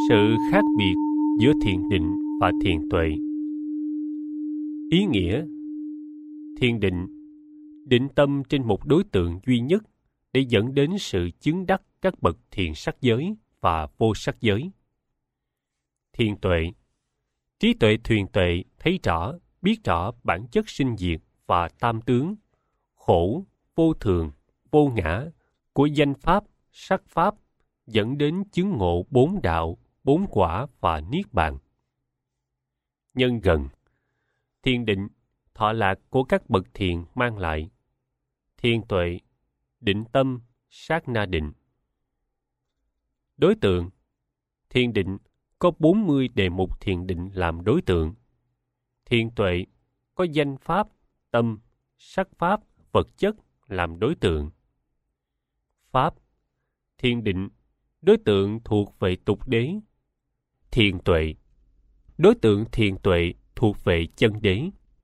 Sự khác biệt giữa thiền định và thiền tuệ. Ý nghĩa: thiền định, định tâm trên một đối tượng duy nhất để dẫn đến sự chứng đắc các bậc thiền sắc giới và vô sắc giới. Thiền tuệ, trí tuệ thuyền tuệ thấy rõ, biết rõ bản chất sinh diệt và tam tướng, khổ, vô thường, vô ngã của danh pháp, sắc pháp, dẫn đến chứng ngộ bốn đạo, bốn quả và niết bàn. Nhân gần, thiền định, thọ lạc của các bậc thiền mang lại. Thiền tuệ, định tâm, sát na định. Đối tượng, thiền định có 40 đề mục thiền định làm đối tượng. Thiền tuệ có danh pháp, tâm, sắc pháp, vật chất làm đối tượng. Pháp, thiền định, đối tượng thuộc về tục đế. Thiền tuệ, đối tượng thiền tuệ thuộc về chân đế.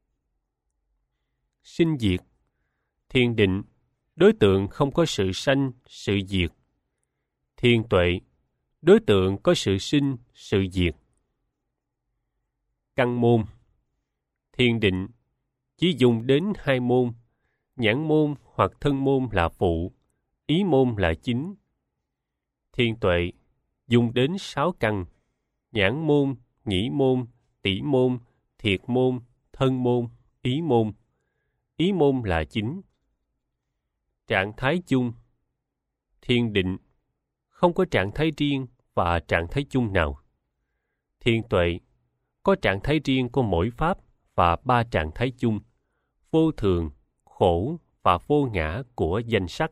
Sinh diệt, thiền định, đối tượng không có sự sanh, sự diệt. Thiền tuệ, đối tượng có sự sinh, sự diệt. Căn môn, thiền định chỉ dùng đến hai môn, nhãn môn hoặc thân môn là phụ, ý môn là chính. Thiền tuệ dùng đến 6 căn, nhãn môn, nhĩ môn, tỷ môn, thiệt môn, thân môn, ý môn. Ý môn là chính. Trạng thái chung, thiền định không có trạng thái riêng và trạng thái chung nào. Thiền tuệ có trạng thái riêng của mỗi pháp và 3 trạng thái chung, vô thường, khổ và vô ngã của danh sắc.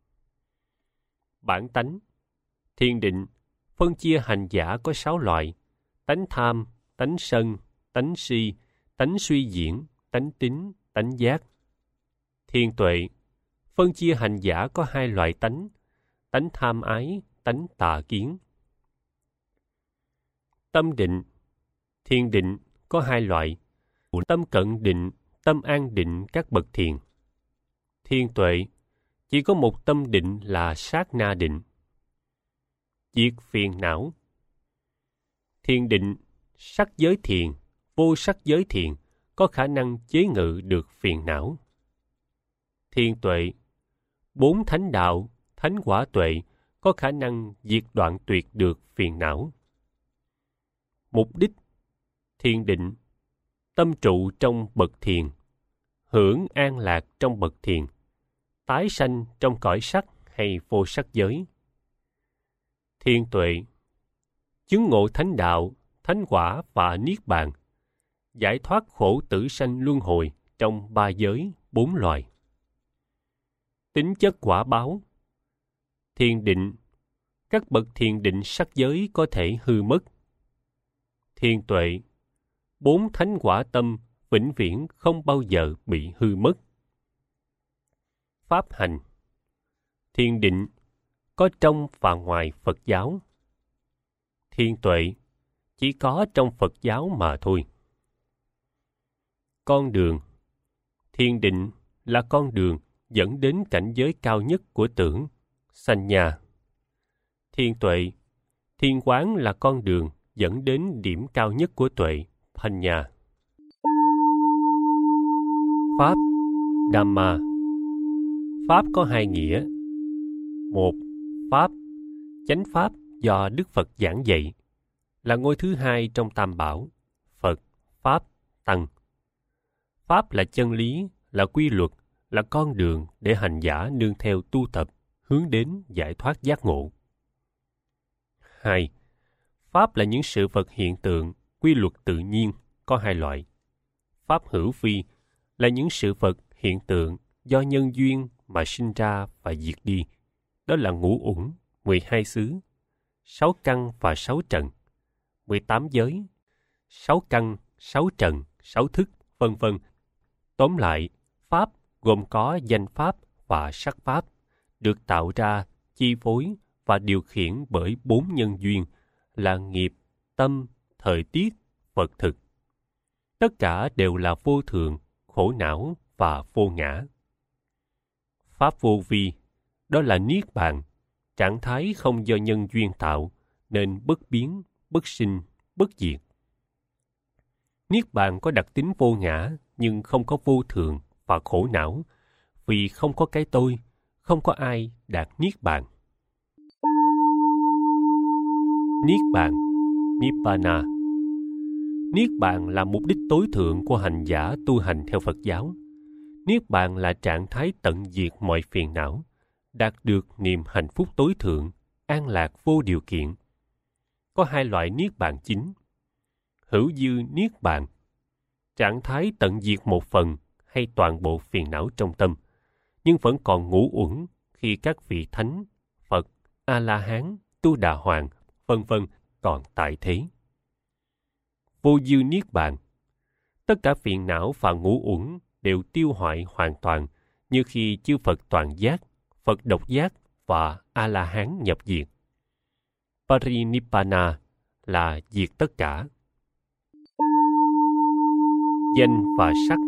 Bản tánh, thiền định phân chia hành giả có 6 loại: tánh tham, tánh sân, tánh si, tánh suy diễn, tánh tín, tánh giác. Thiền tuệ phân chia hành giả có 2 loại tánh: tánh tham ái, tánh tà kiến. Tâm định, thiền định có 2 loại: tâm cận định, tâm an định các bậc thiền. Thiền tuệ chỉ có một tâm định là sát na định. Diệt phiền não, thiền định, sắc giới thiền, vô sắc giới thiền có khả năng chế ngự được phiền não. Thiền tuệ, 4 thánh đạo, thánh quả tuệ có khả năng diệt đoạn tuyệt được phiền não. Mục đích, thiền định, tâm trụ trong bậc thiền, hưởng an lạc trong bậc thiền, tái sanh trong cõi sắc hay vô sắc giới. Thiền tuệ, chứng ngộ thánh đạo, thánh quả và niết bàn, giải thoát khổ tử sanh luân hồi trong 3 giới, 4 loài. Tính chất quả báo, thiền định, các bậc thiền định sắc giới có thể hư mất. Thiền tuệ, 4 thánh quả tâm vĩnh viễn không bao giờ bị hư mất. Pháp hành, thiền định có trong và ngoài Phật giáo. Thiền tuệ chỉ có trong Phật giáo mà thôi. Con đường, thiền định là con đường dẫn đến cảnh giới cao nhất của tưởng, sanh nhà. Thiền tuệ, thiền quán là con đường dẫn đến điểm cao nhất của tuệ, thành nhà. Pháp, Dhamma. Pháp có 2 nghĩa. 1. Pháp, chánh pháp do Đức Phật giảng dạy, là ngôi thứ 2 trong Tam Bảo, Phật, Pháp, Tăng. Pháp là chân lý, là quy luật, là con đường để hành giả nương theo tu tập, hướng đến giải thoát giác ngộ. 2. Pháp là những sự vật hiện tượng, quy luật tự nhiên, có 2 loại. Pháp hữu vi là những sự vật hiện tượng do nhân duyên mà sinh ra và diệt đi. Đó là ngũ uẩn, 12 xứ, 6 căn và 6 trần, 18 giới, 6 căn, 6 trần, 6 thức, vân vân. Tóm lại, Pháp gồm có danh Pháp và sắc Pháp, được tạo ra, chi phối và điều khiển bởi 4 nhân duyên là nghiệp, tâm, thời tiết, vật thực. Tất cả đều là vô thường, khổ não và vô ngã. Pháp vô vi, đó là niết bàn, trạng thái không do nhân duyên tạo, nên bất biến, bất sinh, bất diệt. Niết bàn có đặc tính vô ngã nhưng không có vô thường và khổ não, vì không có cái tôi, không có ai đạt niết bàn. Niết bàn, Nibbana. Niết bàn là mục đích tối thượng của hành giả tu hành theo Phật giáo. Niết bàn là trạng thái tận diệt mọi phiền não, đạt được niềm hạnh phúc tối thượng, an lạc vô điều kiện. Có hai loại niết bàn chính. Hữu dư niết bàn, trạng thái tận diệt một phần hay toàn bộ phiền não trong tâm, nhưng vẫn còn ngũ uẩn khi các vị thánh, Phật, A-la-hán, Tu Đà Hoàng, vân vân còn tại thế. Vô dư niết bàn, tất cả phiền não và ngũ uẩn đều tiêu hoại hoàn toàn, như khi chư Phật toàn giác, Phật độc giác và A-la-hán nhập diệt. Parinibbana là diệt tất cả. Danh và sắc.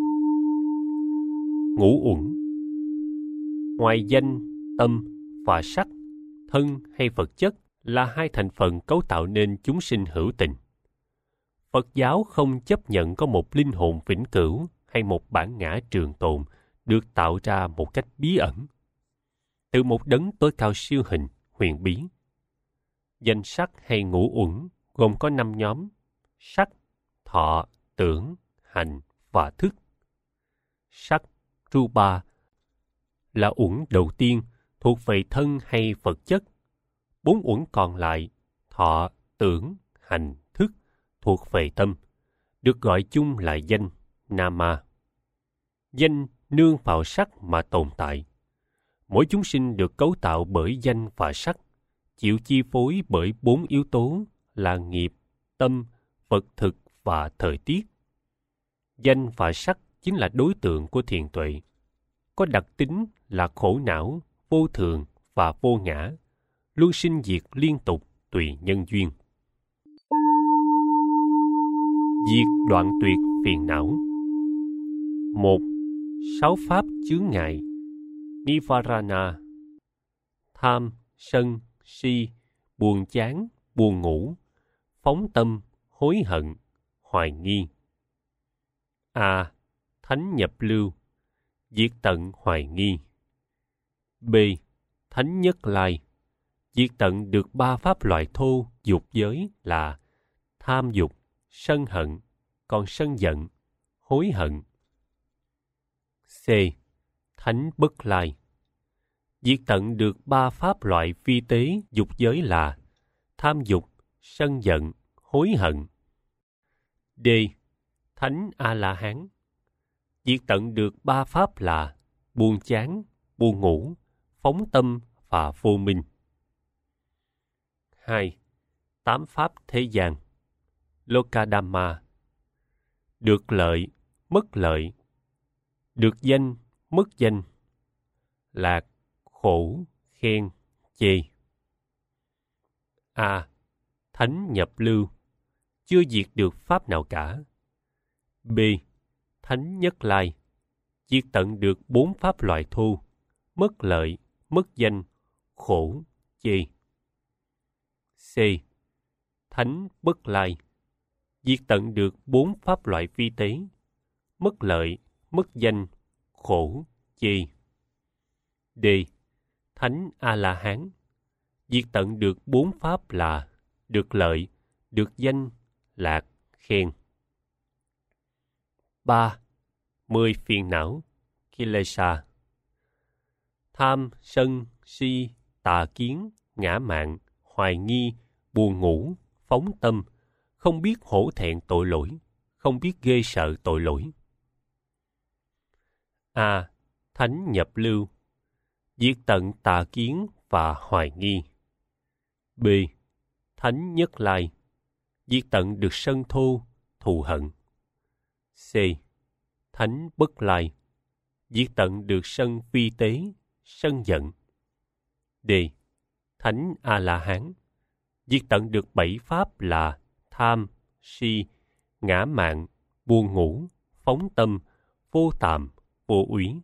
Ngũ uẩn. Ngoài danh, tâm và sắc, thân hay vật chất là hai thành phần cấu tạo nên chúng sinh hữu tình. Phật giáo không chấp nhận có một linh hồn vĩnh cửu hay một bản ngã trường tồn được tạo ra một cách bí ẩn, từ một đấng tối cao siêu hình, huyền bí. Danh sắc hay ngũ uẩn gồm có 5 nhóm: sắc, thọ, tưởng, hành và thức. Sắc, rupa, là uẩn đầu tiên thuộc về thân hay vật chất. 4 uẩn còn lại, thọ, tưởng, hành, thức, thuộc về tâm, được gọi chung là danh, nama. Danh nương vào sắc mà tồn tại. Mỗi chúng sinh được cấu tạo bởi danh và sắc, chịu chi phối bởi 4 yếu tố là nghiệp, tâm, vật thực và thời tiết. Danh và sắc chính là đối tượng của thiền tuệ, có đặc tính là khổ não, vô thường và vô ngã, luôn sinh diệt liên tục tùy nhân duyên. Diệt đoạn tuyệt phiền não. 1. 6 pháp chướng ngại. Nivarana. Tham, sân, si, buồn chán, buồn ngủ, phóng tâm, hối hận, hoài nghi. A. Thánh nhập lưu. Diệt tận hoài nghi. B. Thánh nhất lai. Diệt tận được 3 pháp loại thô dục giới là tham dục, sân hận, còn sân giận, hối hận. C. Thánh bất lai. Diệt tận được 3 pháp loại vi tế dục giới là tham dục, sân giận, hối hận. D. Thánh A-la-hán. Diệt tận được 3 pháp là buồn chán, buồn ngủ, phóng tâm và vô minh. 2. 8 pháp thế gian. Lokadhamma. Được lợi, mất lợi. Được danh, mất danh. Lạc, khổ, khen, chê. A. Thánh nhập lưu. Chưa diệt được pháp nào cả. B. Thánh nhất lai. Diệt tận được 4 pháp loại thô: mất lợi, mất danh, khổ, chê. C. Thánh bất lai. Diệt tận được 4 pháp loại vi tế: mất lợi, mất danh, khổ, chê. D. Thánh A-la-hán. Diệt tận được 4 pháp là được lợi, được danh, lạc, khen. 3. 10 phiền não, Kilesa. Tham, sân, si, tà kiến, ngã mạn, hoài nghi, buồn ngủ, phóng tâm, không biết hổ thẹn tội lỗi, không biết ghê sợ tội lỗi. A. Thánh nhập lưu. Diệt tận tà kiến và hoài nghi. B. Thánh nhất lai. Diệt tận được sân thô, thù hận. C. Thánh bất lai. Diệt tận được sân vi tế, sân giận. D. Thánh A-la-hán. Diệt tận được 7 pháp là tham, si, ngã mạn, buồn ngủ, phóng tâm, vô tàm, vô úy.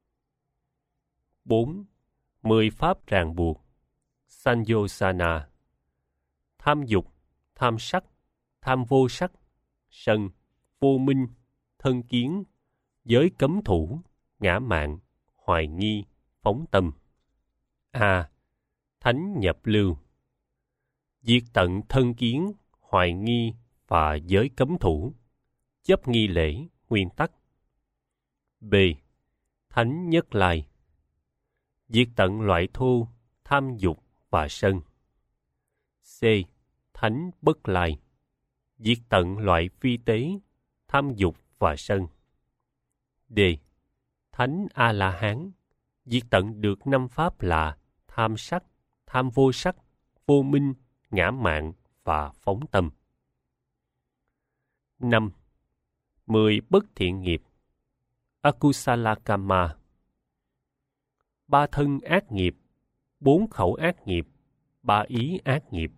4. 10 pháp ràng buộc, Sannyosana. Tham dục, tham sắc, tham vô sắc, sân, vô minh, thân kiến, giới cấm thủ, ngã mạn, hoài nghi, phóng tâm. A. Thánh nhập lưu. Diệt tận thân kiến, hoài nghi và giới cấm thủ, chấp nghi lễ, nguyên tắc. B. Thánh nhất lai. Diệt tận loại thô, tham dục và sân. C. Thánh bất lai. Diệt tận loại phi tế, tham dục và sân. D. Thánh A-la-hán. Diệt tận được 5 pháp là tham sắc, tham vô sắc, vô minh, ngã mạn và phóng tâm. 5. 10 bất thiện nghiệp. Akusala Kamma. 3 thân ác nghiệp, 4 khẩu ác nghiệp, 3 ý ác nghiệp.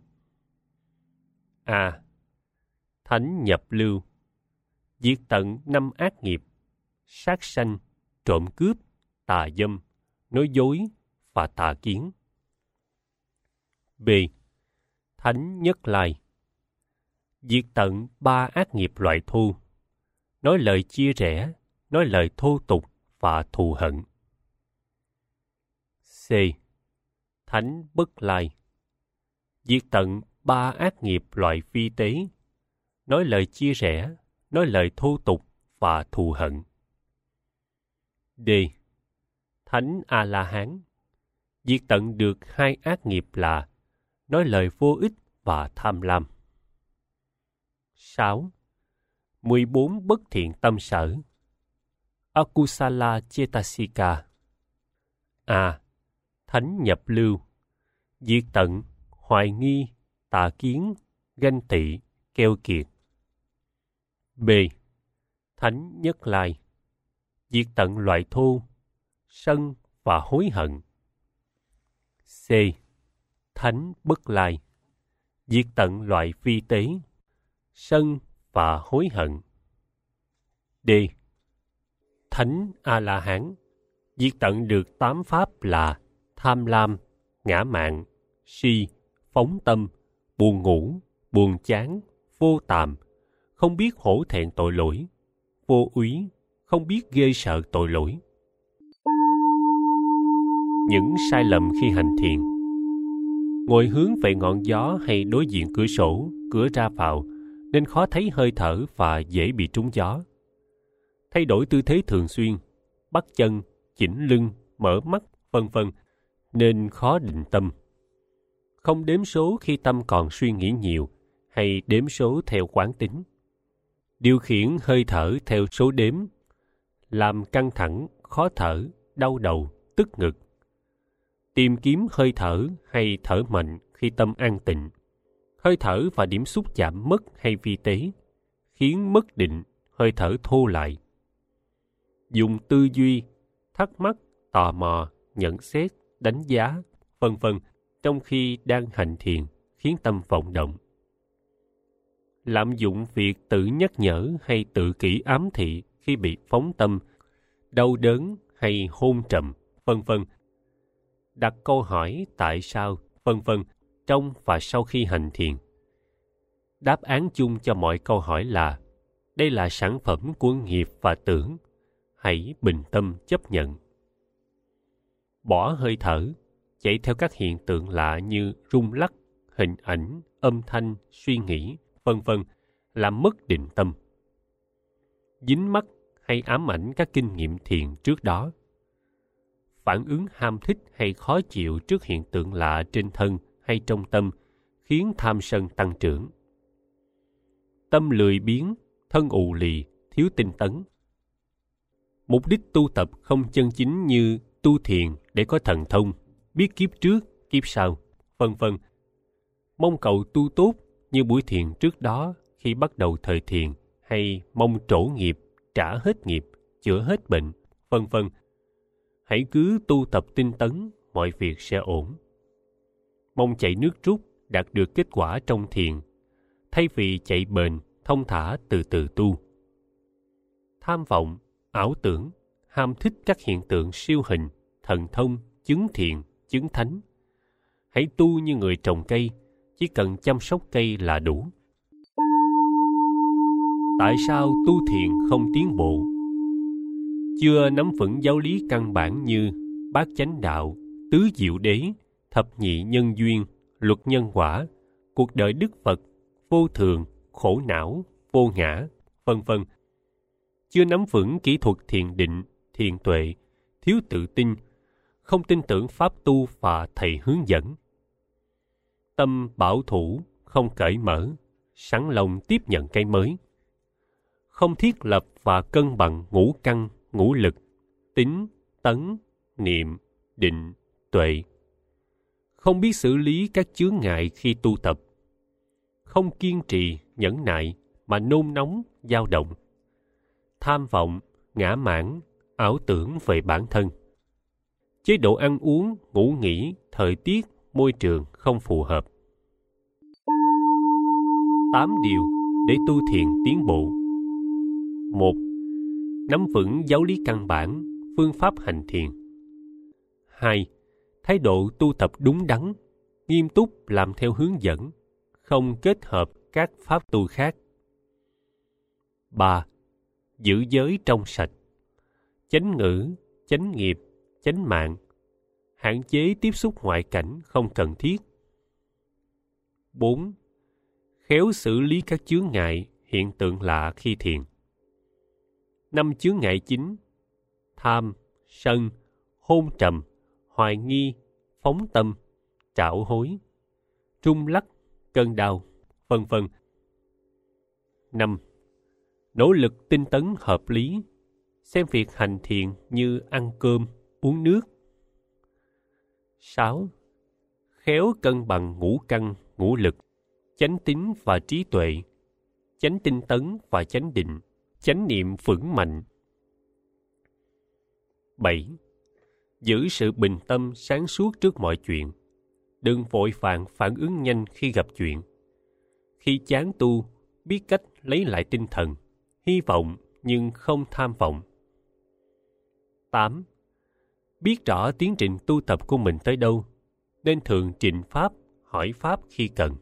A. Thánh nhập lưu. Diệt tận 5 ác nghiệp: sát sanh, trộm cướp, tà dâm, nói dối và tà kiến. B. Thánh nhất lai. Diệt tận 3 ác nghiệp loại thô: nói lời chia rẽ, nói lời thô tục và thù hận. C. Thánh bất lai. Diệt tận 3 ác nghiệp loại phi tế: nói lời chia rẽ, nói lời thô tục và thù hận. D. Thánh A-la-hán. Diệt tận được 2 ác nghiệp là nói lời vô ích và tham lam. 6. 14 bất thiện tâm sở. Akusala Chetasika. A. Thánh nhập lưu. Diệt tận hoài nghi, tà kiến, ganh tị, keo kiệt. B. Thánh nhất lai. Diệt tận loại thô, sân và hối hận. C. Thánh bất lai. Diệt tận loại phi tế, sân và hối hận. D. Thánh A-la-hán. Diệt tận được 8 pháp là tham lam, ngã mạn, si, phóng tâm, buồn ngủ, buồn chán, vô tàm, không biết hổ thẹn tội lỗi, vô úy, không biết ghê sợ tội lỗi. Những sai lầm khi hành thiền. Ngồi hướng về ngọn gió hay đối diện cửa sổ, cửa ra vào, nên khó thấy hơi thở và dễ bị trúng gió. Thay đổi tư thế thường xuyên, bắt chân, chỉnh lưng, mở mắt, vân vân, nên khó định tâm. Không đếm số khi tâm còn suy nghĩ nhiều, hay đếm số theo quán tính. Điều khiển hơi thở theo số đếm, làm căng thẳng, khó thở, đau đầu, tức ngực. Tìm kiếm hơi thở hay thở mạnh khi tâm an tịnh. Hơi thở và điểm xúc chạm mất hay vi tế, khiến mất định, hơi thở thô lại. Dùng tư duy, thắc mắc, tò mò, nhận xét, đánh giá, vân vân trong khi đang hành thiền, khiến tâm vọng động. Lạm dụng việc tự nhắc nhở hay tự kỷ ám thị khi bị phóng tâm, đau đớn hay hôn trầm, vân vân. Đặt câu hỏi tại sao, vân vân trong và sau khi hành thiền. Đáp án chung cho mọi câu hỏi là đây là sản phẩm của nghiệp và tưởng. Hãy bình tâm chấp nhận. Bỏ hơi thở, chạy theo các hiện tượng lạ như rung lắc, hình ảnh, âm thanh, suy nghĩ, vân vân, làm mất định tâm. Dính mắc hay ám ảnh các kinh nghiệm thiền trước đó. Phản ứng ham thích hay khó chịu trước hiện tượng lạ trên thân hay trong tâm, khiến tham sân tăng trưởng. Tâm lười biếng, thân ù lì, thiếu tinh tấn. Mục đích tu tập không chân chính như tu thiền để có thần thông, biết kiếp trước, kiếp sau, vân vân. Mong cầu tu tốt như buổi thiền trước đó khi bắt đầu thời thiền, hay mong trổ nghiệp, trả hết nghiệp, chữa hết bệnh, vân vân. Hãy cứ tu tập tinh tấn, mọi việc sẽ ổn. Mong chạy nước rút, đạt được kết quả trong thiền, thay vì chạy bền, thông thả từ từ tu. Tham vọng, ảo tưởng, ham thích các hiện tượng siêu hình, thần thông, chứng thiện, chứng thánh. Hãy tu như người trồng cây, chỉ cần chăm sóc cây là đủ. Tại sao tu thiền không tiến bộ? Chưa nắm vững giáo lý căn bản như bát chánh đạo, tứ diệu đế, thập nhị nhân duyên, luật nhân quả, cuộc đời Đức Phật, vô thường, khổ não, vô ngã, vân vân. Chưa nắm vững kỹ thuật thiền định, thiền tuệ, thiếu tự tin, không tin tưởng pháp tu và thầy hướng dẫn. Tâm bảo thủ, không cởi mở, sẵn lòng tiếp nhận cái mới. Không thiết lập và cân bằng ngũ căn, ngũ lực, tín, tấn, niệm, định, tuệ. Không biết xử lý các chướng ngại khi tu tập. Không kiên trì, nhẫn nại mà nôn nóng, dao động. Tham vọng, ngã mạn, ảo tưởng về bản thân. Chế độ ăn uống, ngủ nghỉ, thời tiết, môi trường không phù hợp. 8 điều để tu thiền tiến bộ. 1. Nắm vững giáo lý căn bản, phương pháp hành thiền. 2. Thái độ tu tập đúng đắn, nghiêm túc làm theo hướng dẫn, không kết hợp các pháp tu khác. 3. Giữ giới trong sạch, chánh ngữ, chánh nghiệp, chánh mạng, hạn chế tiếp xúc ngoại cảnh không cần thiết. 4. Khéo xử lý các chướng ngại, hiện tượng lạ khi thiền. 5 chướng ngại chính: tham, sân, hôn trầm, hoài nghi, phóng tâm, trạo hối, rung lắc, cơn đau, vân vân. 5. Nỗ lực tinh tấn hợp lý, xem việc hành thiền như ăn cơm, uống nước. 6. Khéo cân bằng ngũ căn, ngũ lực, chánh tín và trí tuệ, chánh tinh tấn và chánh định, chánh niệm vững mạnh. 7. Giữ sự bình tâm sáng suốt trước mọi chuyện. Đừng vội vàng phản ứng nhanh khi gặp chuyện. Khi chán tu, biết cách lấy lại tinh thần, hy vọng nhưng không tham vọng. 8. Biết rõ tiến trình tu tập của mình tới đâu, nên thường trình pháp, hỏi pháp khi cần.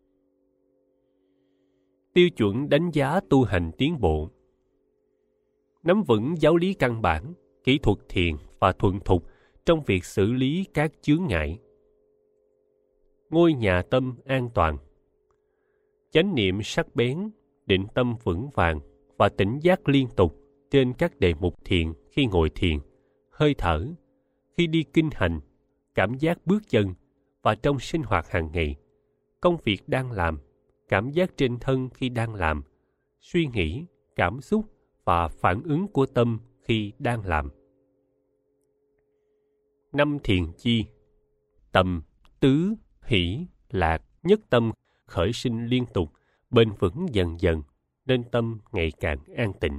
Tiêu chuẩn đánh giá tu hành tiến bộ. Nắm vững giáo lý căn bản, kỹ thuật thiền và thuần thục trong việc xử lý các chướng ngại. Ngôi nhà tâm an toàn. Chánh niệm sắc bén, định tâm vững vàng và tỉnh giác liên tục trên các đề mục thiền khi ngồi thiền, hơi thở, khi đi kinh hành, cảm giác bước chân và trong sinh hoạt hàng ngày, công việc đang làm, cảm giác trên thân khi đang làm, suy nghĩ, cảm xúc và phản ứng của tâm khi đang làm. 5 thiền chi: tâm, tứ, hỷ, lạc, nhất tâm khởi sinh liên tục, bền vững dần dần, nên tâm ngày càng an tịnh.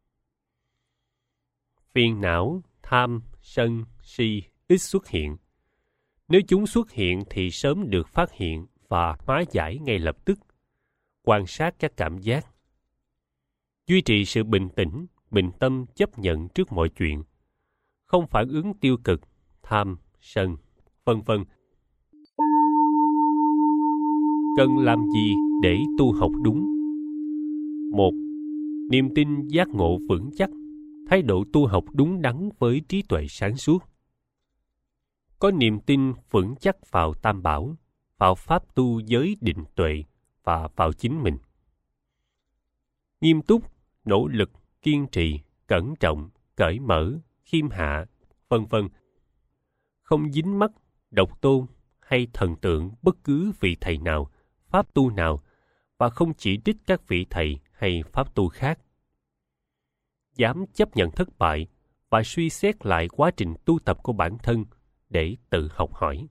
Phiền não, tham, sân, si ít xuất hiện. Nếu chúng xuất hiện thì sớm được phát hiện và hóa giải ngay lập tức. Quan sát các cảm giác. Duy trì sự bình tĩnh, bình tâm chấp nhận trước mọi chuyện. Không phản ứng tiêu cực, tham, sân, vân vân. Cần làm gì để tu học đúng? 1. Niềm tin giác ngộ vững chắc, thái độ tu học đúng đắn với trí tuệ sáng suốt. Có niềm tin vững chắc vào Tam Bảo, vào pháp tu giới định tuệ và vào chính mình. Nghiêm túc, nỗ lực, kiên trì, cẩn trọng, cởi mở, khiêm hạ, vân vân. Không dính mắc, độc tôn hay thần tượng bất cứ vị thầy nào, pháp tu nào, và không chỉ trích các vị thầy hay pháp tu khác. Dám chấp nhận thất bại và suy xét lại quá trình tu tập của bản thân để tự học hỏi.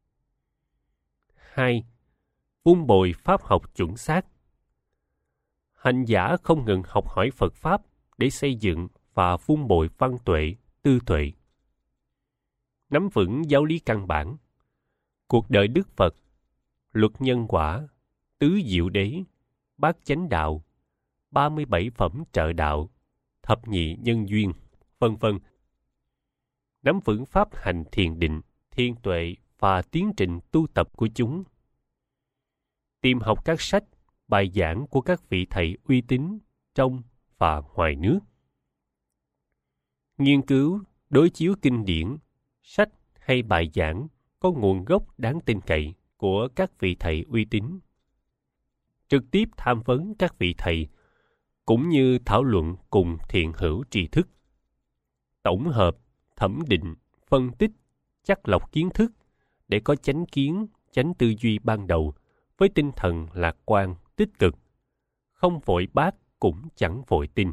2. Vun bồi pháp học chuẩn xác. Hành giả không ngừng học hỏi Phật Pháp để xây dựng và vun bồi văn tuệ, tư tuệ. Nắm vững giáo lý căn bản, cuộc đời Đức Phật, luật nhân quả, tứ diệu đế, bát chánh đạo, 37 phẩm trợ đạo, thập nhị nhân duyên, vân vân. Nắm vững pháp hành thiền định, thiên tuệ và tiến trình tu tập của chúng. tìm học các sách, bài giảng của các vị thầy uy tín trong và ngoài nước. Nghiên cứu, đối chiếu kinh điển, sách hay bài giảng có nguồn gốc đáng tin cậy của các vị thầy uy tín. Trực tiếp tham vấn các vị thầy, cũng như thảo luận cùng thiện hữu tri thức. Tổng hợp, thẩm định, phân tích, chắt lọc kiến thức để có chánh kiến, chánh tư duy ban đầu với tinh thần lạc quan, tích cực, không vội bác cũng chẳng vội tin.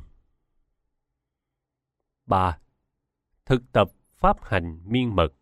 3. Thực tập pháp hành miên mật.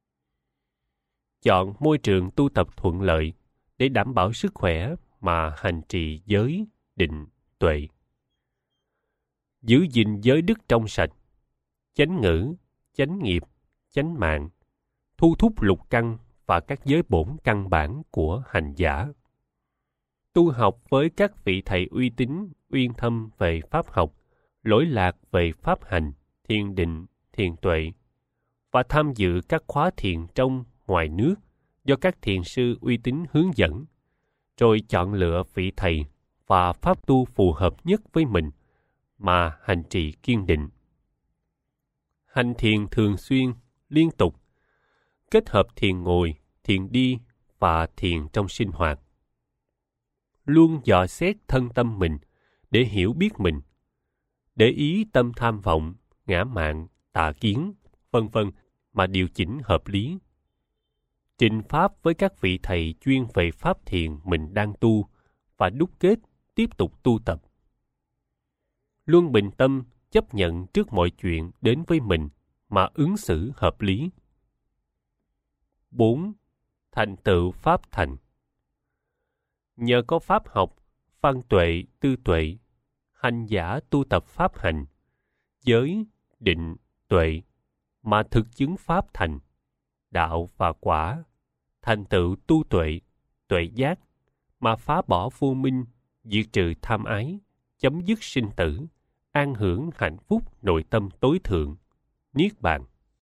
Chọn môi trường tu tập thuận lợi để đảm bảo sức khỏe mà hành trì giới, định, tuệ. Giữ gìn giới đức trong sạch, chánh ngữ, chánh nghiệp, chánh mạng, thu thúc lục căn và các giới bổn căn bản của hành giả. Tu học với các vị thầy uy tín, uyên thâm về pháp học, lỗi lạc về pháp hành, thiền định, thiền tuệ, và tham dự các khóa thiền trong, ngoài nước do các thiền sư uy tín hướng dẫn, rồi chọn lựa vị thầy và pháp tu phù hợp nhất với mình mà hành trì kiên định. Hành thiền thường xuyên, liên tục, kết hợp thiền ngồi, thiền đi và thiền trong sinh hoạt. Luôn dò xét thân tâm mình để hiểu biết mình, để ý tâm tham vọng, ngã mạn, tà kiến, vân vân mà điều chỉnh hợp lý. Trình pháp với các vị thầy chuyên về pháp thiền mình đang tu và đúc kết tiếp tục tu tập. Luôn bình tâm chấp nhận trước mọi chuyện đến với mình mà ứng xử hợp lý. 4. Thành tựu pháp thành. Nhờ có pháp học, văn tuệ, tư tuệ, hành giả tu tập pháp hành, giới, định, tuệ, mà thực chứng pháp thành, đạo và quả, thành tựu tu tuệ, tuệ giác, mà phá bỏ vô minh, diệt trừ tham ái, chấm dứt sinh tử, an hưởng hạnh phúc nội tâm tối thượng, niết bàn.